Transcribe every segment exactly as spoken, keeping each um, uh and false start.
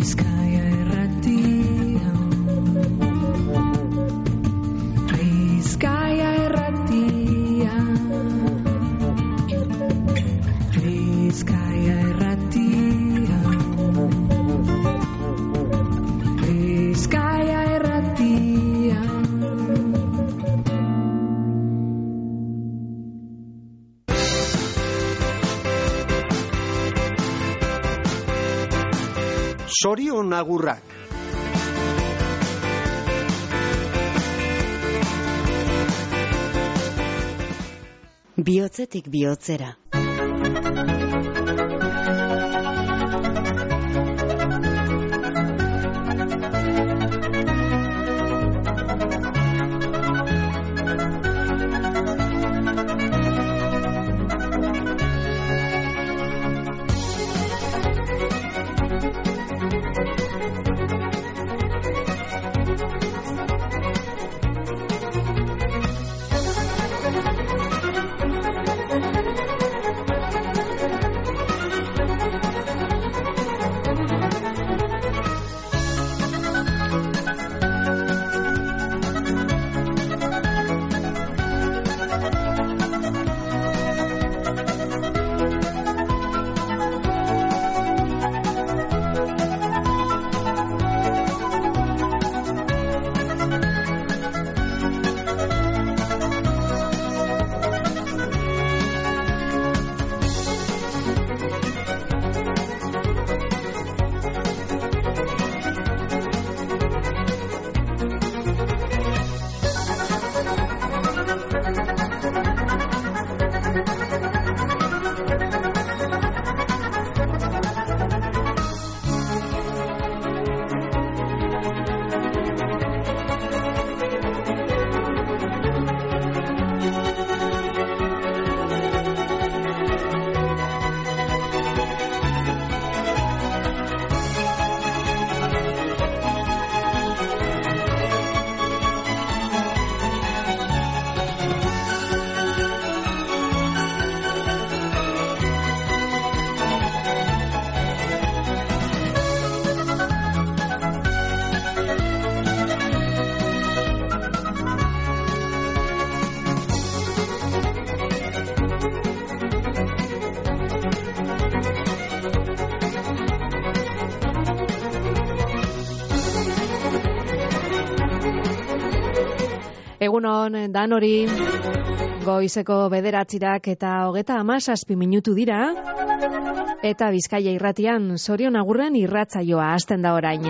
Zorion agurrak. Bihotzetik bihotzera. Egunon, danori, goizeko bederatzirak eta hogeta hamazazpi minutu dira, eta Bizkaia irratian zorion agurren irratzaioa hasten da orain.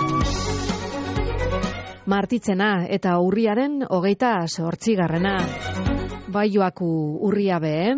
Martitzena eta urriaren hogeita zortzigarrena, Baioaku urria be, eh?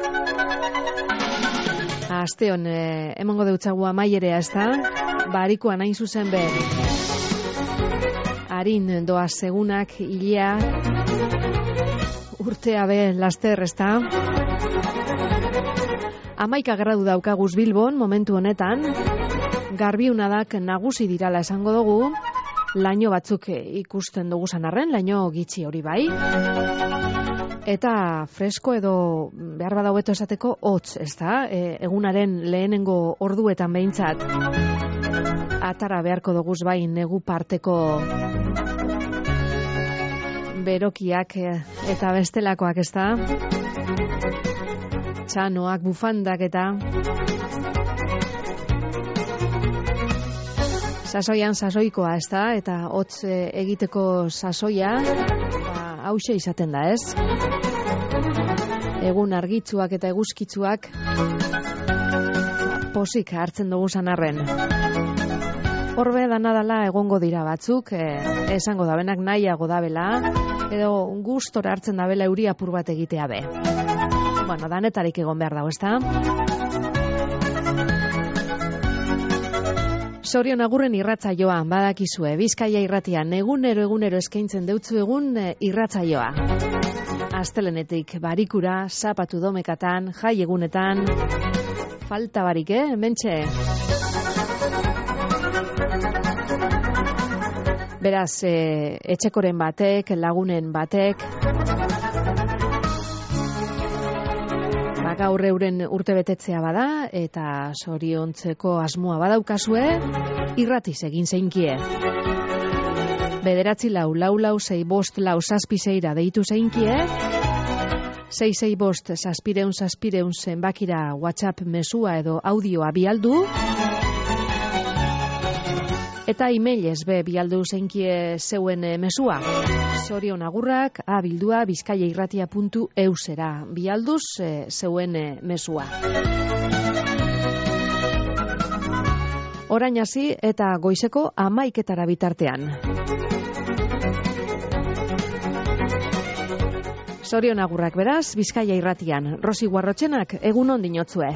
Asteon, eh, emango deutzagu amaierea, ez da? Barikoan hain zuzen be. Harin doa segunak, hilea, urtea be, laster, ez da? Hamaika gradu daukaguz Bilbon, momentu honetan, garbiunadak nagusi dirala esango dugu, laino batzuk ikusten dugu zanarren, laino gitxi hori bai, eta fresko edo behar badaueto esateko hotz, ez da? E, egunaren lehenengo orduetan behintzat, atara beharko duguz bai negu parteko berokiak eta bestelakoak, ez da? Txanoak, bufandak eta sasoian sasoikoa, ez da? Eta hotz egiteko sasoia hauxe izaten da, ez? Egun argitzuak eta eguzkitzuak posik hartzen dugu zanarren. Horbe danadala egongo dira batzuk, eh, esango dabenak nahiago dabela, edo gustora hartzen dabela euri apur bat egitea be. Bueno, danetarik egon behar dago, ez da? Zorion agurren irratzaioa, badakizue, Bizkaia irratian, egunero egunero eskaintzen deutzu egun e, irratzaioa. Astelenetik barikura, zapatu domekatan, jai egunetan, falta barik, eh? Mentxe. Beraz, e, etxekoren batek, lagunen batek, ba, gaur euren urtebetetzea bada eta soriontzeko asmoa badaukazue, irratiz egin zeinkie. Bederatzi lau, lau lau, sei bost, lau zazpi zeira deitu zeinkie, sei sei bost, zazpireun, zazpireun zenbakira WhatsApp mesua edo audioa bialdu, eta emailez be bialdu zeinkie zeuen mesua. Sorion agurrak, abildua, bizkaiairratia puntu eusera. Bialduz e, zeuen e, mesua. Orain hasi eta goizeko hamaiketara bitartean. Sorion agurrak beraz, Bizkaiairratian. Rosi Guarrotxenak, egun on dinotzue.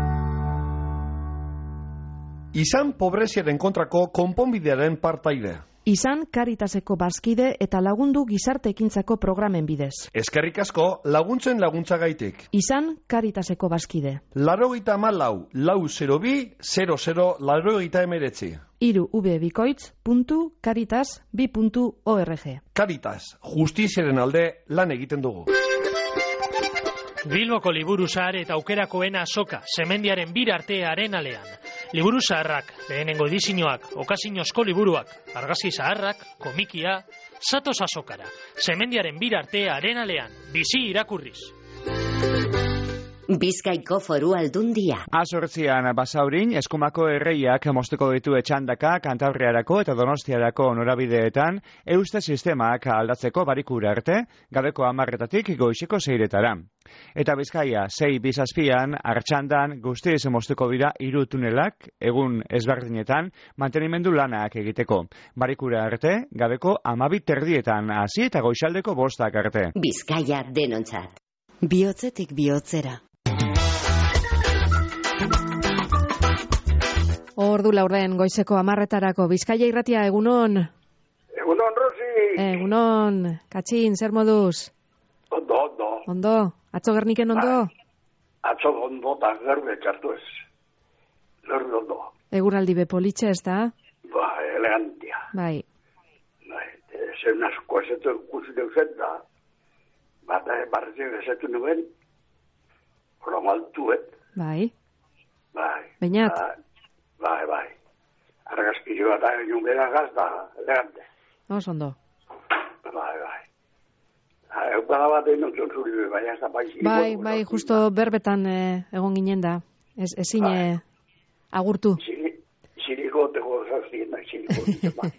Izan pobreziaren kontrako konponbidearen partaide. Izan Caritaseko bazkide eta lagundu gizarte ekintzako programen bidez. Eskerrik asko laguntzen laguntzagaitik. Izan Caritaseko bazkide. Laurogeita hamalau, lau zero bi, zero zero, laurogeita hemeretzi. Hiru ubebikoitz puntu caritas bi puntu org. Caritas, justiziaren alde lan egiten dugu. Bilboko liburu zahar eta aukerakoen azoka, semendiaren bir artearen alean. Liburu zaharrak, lehenengo edizioak, okazinozko liburuak, argazki zaharrak, komikia, zatoz azokara. Semendiaren bir artearen alean, bizi irakurriz. Bizkaiko Foru Aldundia. Azortzian Basaurin, Eskumako erreiak mosteko ditu etxandaka, Kantabriarako eta Donostiarako norabideetan, euste sistemak aldatzeko barikura arte, gabeko hamarretatik goizeko seiretara. Eta Bizkaia, sei bizazpian, Artxandan, guztiz mosteko dira hiru tunelak, egun ezberdinetan, mantenimendu lanak egiteko. Barikura arte, gabeko hamabi terdietan hasi eta goizaldeko bostak arte. Bizkaia denontzat. Bihotzetik bihotzera. Ordu laurden goizeko hamarretarako Bizkaia irratia, egunon. Egunon, Rosi. Egunon, Katxin, zer moduz? Ondo, ondo. Ondo, atzo Gerniken ondo? Ba, atzo ondo eta gerbe txartu ez. Gerbe ondo. Eguraldi bepolitxe ez da? Ba, elegantia. Bai. Bai, zer nasko ezetu ikusi deuzen da. Bata barretzen ezetu nuen, hori maltuet. Bai. Bai. Bainat? Bai, bai. Argazkizio bat egin bera gazda, elegante. Os ondo. Bai, bai. Eukada bat egin ontzon zuri, bai, ez da bai. Bai, bai, justo berbetan eh, egon ginen da. Ez, ezin bai. Agurtu. Ziriko teko zazien da, ziriko ditzen ba.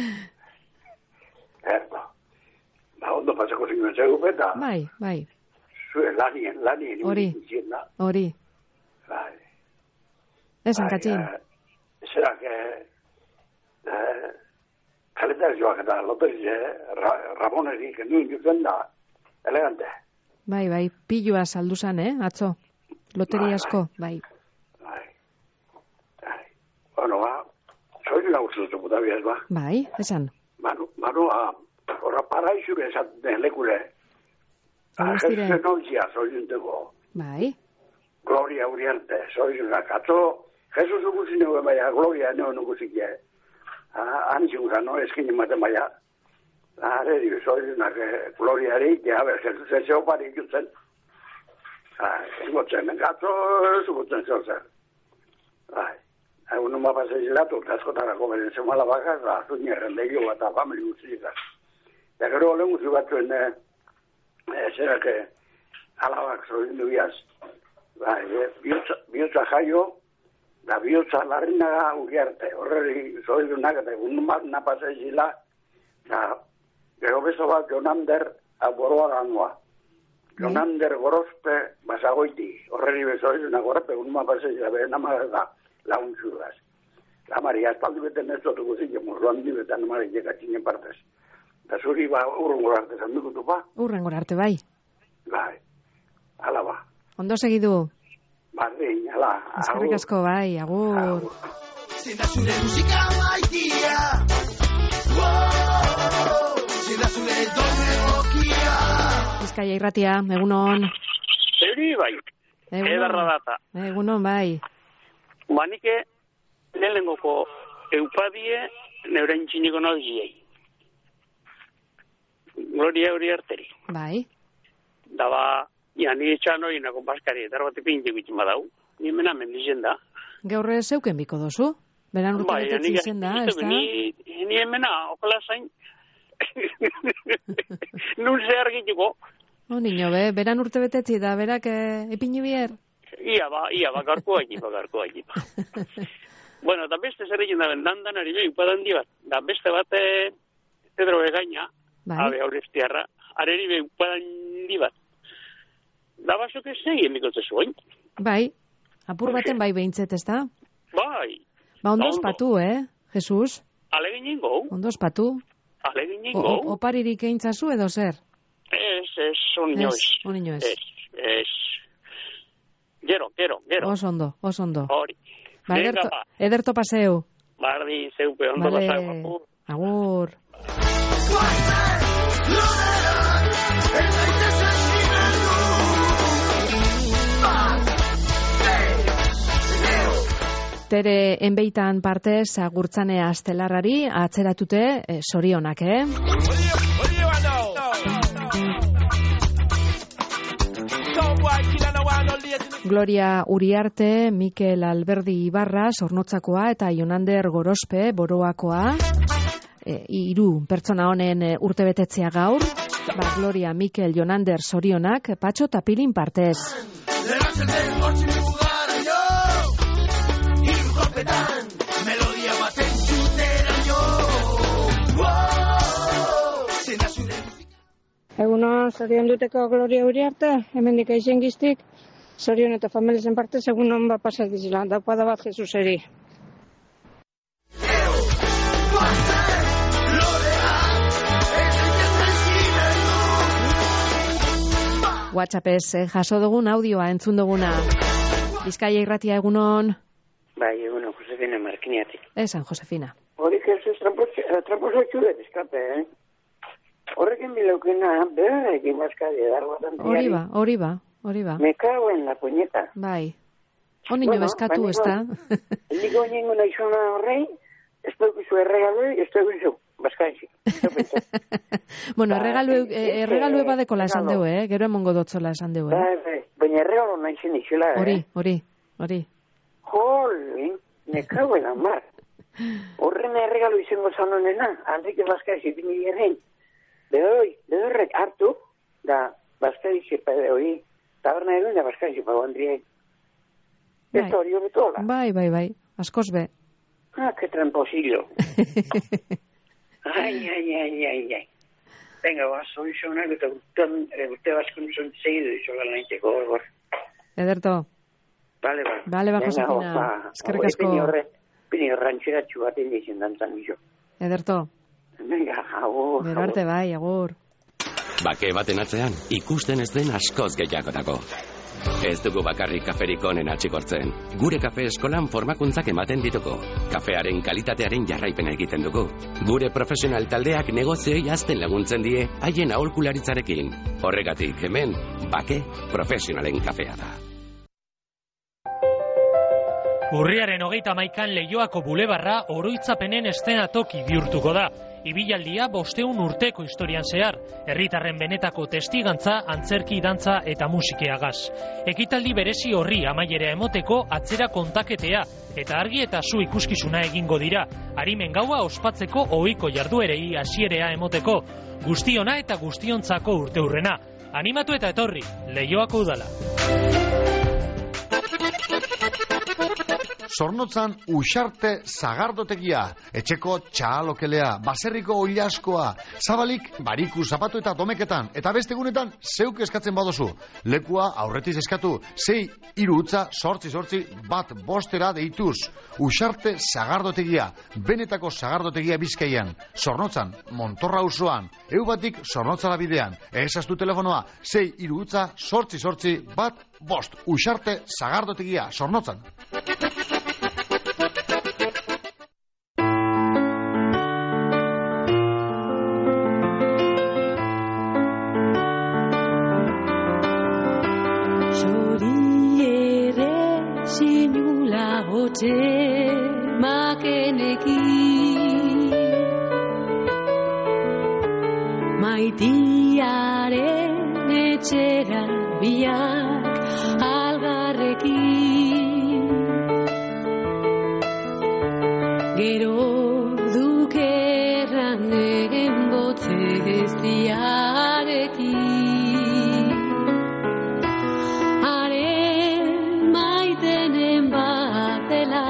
Erta. Ba, ondo pasako zinen zegupeta. Bai, bai. Zue lanien, lanien. Hori, hori. Bai. Esan, Katxin. Zerak, eh, kaletar joak eta loterize, Ramonerik enduen jutzen da, elegante. Bai, bai, pilua saldu zan, eh, atzo. Loteri asko, bai. Bai. Bai. Bueno, ba, soizu nagustutu puta biaz, ba. Bai, esan. Banu, banu, horra paraizure esaten lekure. Zalaztire. Jesusen onzia soizunteko. Bai. Gloria Uriarte, soizunak. Atzo, Jesus ukusi neuen baina, Gloria neuen ukusik je. Antzungan, no, eskin ematen baina. Are, dio, soizunak, Gloriari, ja, ber, Jesus ez opari ikutzen. Engotzen, atzo, zugutzen zeuzen. Bai. Egun numa pasezilatu, askotarako beren zemala bakaz, da, zuñerren legio bat, famili guztizak. Da, gero, lehen guzti batzuen, zerak, alabak zorindu biaz. Bai, bihotza jaio, da bihotza larrinaga Uriarte, horreri zoidunak, eta egun bat napasai zila, da, gero bezo bat, Jonander, aboroa gangoa. Jonander gorozpe, basagoiti, horreri bezoidunak gorozpe, egun bat pasai zila, beren amara da, launtzudaz. La Maria, espaldi beten ez dutu guzik, murruan di betan amara ikatxinen partez. Da zuri, ba, urrengor arte zandikutu, ba? Urrengor arte, bai. Bai, ala ba. Ondo segidu. Bardin, ala. Eskerrik asko, bai, agur. Zendazure musika maitia, zendazure done okia. Bizkaia irratia, egunon. Zeri bai, edarra data. Egunon, bai. Banike, lehenengoko eupadie neuren txiniko nagiei. Gloria Uriarteri. Bai. Daba, ja, ni etxano inako baskari, eta bat ipintik bitzen badau. Ni mena mendizen da. Gaur zeuken biko dozu? Beran urte bai, betetzi zen da, ez da? Ni, ni emena, okala zain. Nun ze argituko. O, niño, be, beran urte betetzi da, berak eh, ipini bier? Ia ba, ia ba, garko agipa, garko agipa. Bueno, da beste zer egin da bendandan, ari behi, upadan di bat. Da beste bat, eh, Pedro Egaña, bai. Abe Aurestiarra, areri behi, upadan di bat. Da basok ez egin mikotze zuen. Bai, apur baten bai behintzet, ez da? Bai. Ba, ondo ospatu, eh, Jesus? Alegin ingo. Ondo ospatu. Alegin ingo. Oparirik eintzazu edo zer? Ez, ez, onino ez. Onino ez. Ez, ez. Gero, gero, gero. Os ondo, os ondo. Hori. Ba, ederto, ederto paseu. Bardi, zeupe, ondo vale. paseu. Agur. Tere enbeitan partez agurtzanea astelarrari atzeratute eh, sorionak, eh? Gloria Uriarte, Mikel Alberdi Ibarra, Zornotzakoa eta Jonander Gorospe, Boroakoa. E, hiru pertsona honen urtebetetzea gaur. Ba, Gloria, Mikel, Jonander, sorionak, Patxo Tapilin partez. Melodia baten txuteraino. Eguno, zorion duteko Gloria Uriarte, hemendik aixen giztik, zorion eta familizen parte, segun hon bat pasat dizela, daupada bat Jesuseri. WhatsAppez eh, jaso dugun audioa entzun duguna. Bizkaia irratia egunon. Bai, egunon, Josefina Markiniatik. Esan, Josefina. Horik ez ez tramposo txude, eskape, eh? Horrekin bilaukena, behar egin bazkari edarrotan. Hori ba, hori ba, hori ba. Me cago en la puñeta. Bai. Honino bueno, bezkatu, ez da? Niko ningu naizona horrei, ez dugu erregalue, ez dugu bazkari. Bueno, erregalue, erregalue badekola esan deu, eh? Gero emongo dotzola esan deu, eh? Bai, bai, baina erregalo naizen izela, eh? Hori, hori, hori. Jolin, me cago en la mar. Horren erregalo izango zanonena, handike bazkari zipini gerrein. Behoi, behorrek hartu, da bazkari zipa hori, taberna egun da bazkari zipa gondrien. Ez hori hori tola. Bai, bai, bai, askoz be. Ah, que tramposillo. Ai, ai, ai, ai, ai. Venga, ba, soy xonak eta urte bazkun zon zeidu izola naiteko hor. Ederto. Vale, ba. Vale, ba, Josefina. Eskerrik asko. Pini horrantxeratxu baten dizien dantzan iso. Ederto. Venga, agur. Gero arte bai, agur. Bake baten atzean, ikusten ez den askoz gehiagotako. Ez dugu bakarrik kaferik onen atxikortzen. Gure kafe eskolan formakuntzak ematen dituko. Kafearen kalitatearen jarraipena egiten dugu. Gure profesional taldeak negozioei hazten laguntzen die, haien aholkularitzarekin. Horregatik, hemen, bake profesionalen kafea da. Urriaren hogeita hamaikan Leioako bulebarra oroitzapenen eszenatoki bihurtuko da. Ibilaldia bosteun urteko historian zehar, herritarren benetako testigantza, antzerki, dantza eta musikeagaz. Ekitaldi berezi horri amaiera emoteko atzera kontaketea eta argi eta zu ikuskizuna egingo dira. Arimen gaua ospatzeko ohiko jarduerei hasierea emoteko. Guztiona eta guztiontzako urteurrena. Animatu eta etorri, Leioako udala. Zornotzan Uxarte Zagardotegia, etxeko txalokelea, baserriko oilaskoa, zabalik bariku zapatu eta domeketan, eta beste egunetan zeuk eskatzen badozu. Lekua aurretiz eskatu, sei irutza sortzi sortzi bat bostera deituz. Uxarte Zagardotegia, benetako Zagardotegia Bizkaian, Zornotzan, Montorra usoan, eubatik Zornotzara bidean, ezaztu telefonoa, sei irutza sortzi sortzi bat bost. Uxarte Zagardotegia, Zornotzan. Makeneki maitiaren etxera biak algarrekin gero dukerran enbotze ez diarekin haren maitenen batela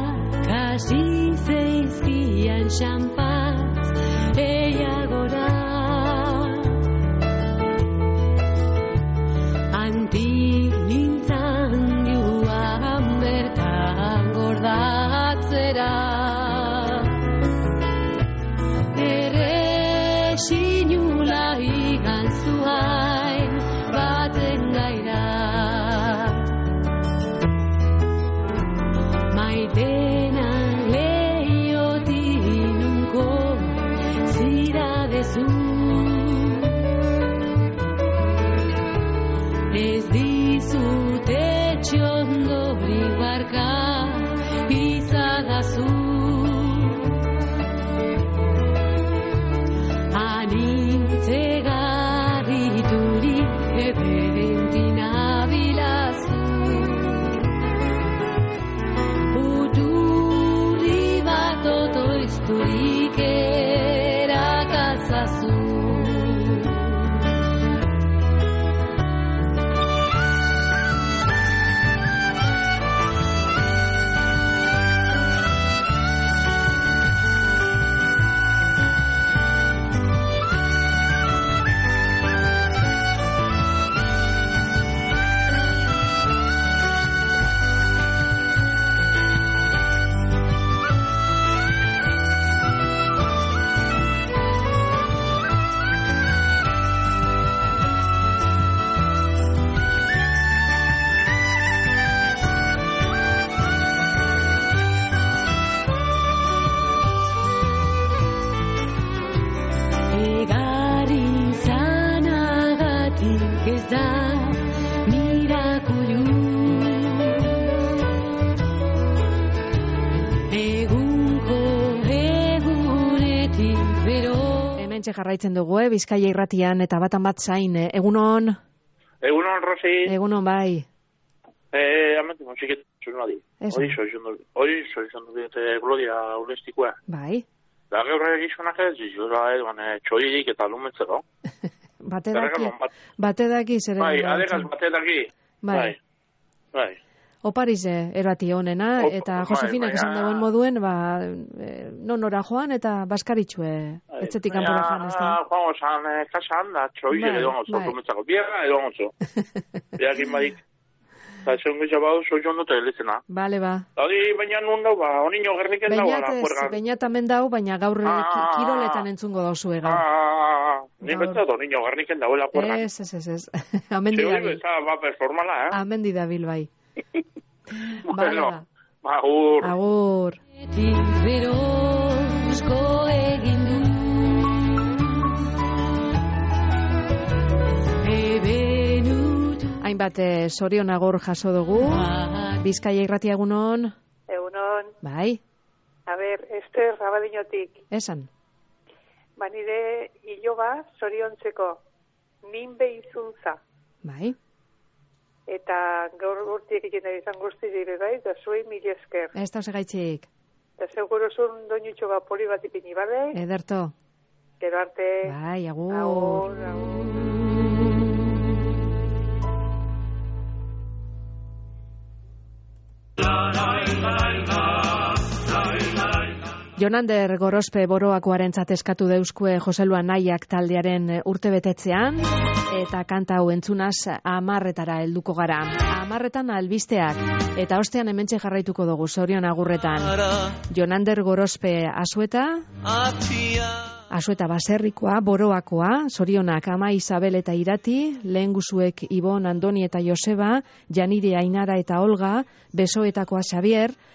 Champaz, ella gora. zira dezu. Ez dizute txondori barka izadazu. Anitzegarrituri ebentina bilazu. Uturi bat otoizturik erakatzazu. Ez da mirakulu. Egunko egunetik bero. Hementxe jarraitzen dugu, eh? Bizkaia irratian eta batan bat zain. eh? Egunon? Egunon, Rosi. Egunon, bai. Eh, amentu, musiket, zunadi. Eso. Hori soizundu, hori soizundu diete gloria ulestikoa. Bai. Da gaur egizunak ez, jura edo, txoirik eta lumentzeko. Bate daki, bate daki zer Bai, adegaz bate daki. Bai. Bai. Oparize erati honena, eta bai, Josefinak bai, esan ah. dagoen moduen, ba, e, nonora joan eta baskaritxue etzetik kanpora joan, ez da? Joan gozan, eh, kasan da, txoile Bai, edo gozo, bai. lumentzako. Biarra edo gozo. Biakin badik. Eta zegoen gizia badu, soizun dute elizena. Bale, ba. Hori, baina nun dau, ba, onino gerriken dau, ala, Beñat ez, juergan. beñat amen dau, baina gaur Ah. ki- kiroletan entzungo dauzue gaur. Ah, ni Gaur. bentzat, onino gerriken dau, la juergan. Ez, ez, ez, ez. Amendi Ze hori dabil. beza, ba, performala, eh? Amendi dabil, bai. Bale, Bueno, ba. agur. Agur. Berozko egin du. Ebenutu. Hainbat eh, zorion agor jaso dugu. Bizkaia irratia egunon. Egunon, Bai, a ber, Ester Rabadinotik, esan. banire iloba zoriontzeko, ninbe izuntza, Bai, eta gaur urtiek egin ari izan guzti dire bai, da zuei mil esker. ez da segaitzik. Da segurozun doinutxo bat poli bat ipini bale, Ederto. gero arte. Bai, agur. Agur, agur. Jonander Gorospe Boroakoarentzat eskatu deuskue Joselua Naiak taldearen urtebetetzean, eta kanta hau entzunaz amarretara helduko gara. Amarretan albisteak, eta ostean hementxe jarraituko dugu zorion agurretan. Jonander Gorospe Azueta, Azueta Baserrikoa, Boroakoa, zorionak Ama Isabel eta Irati, lehenguzuek Ibon, Andoni eta Joseba, Janire Ainara eta Olga, Besoetakoa Xavier,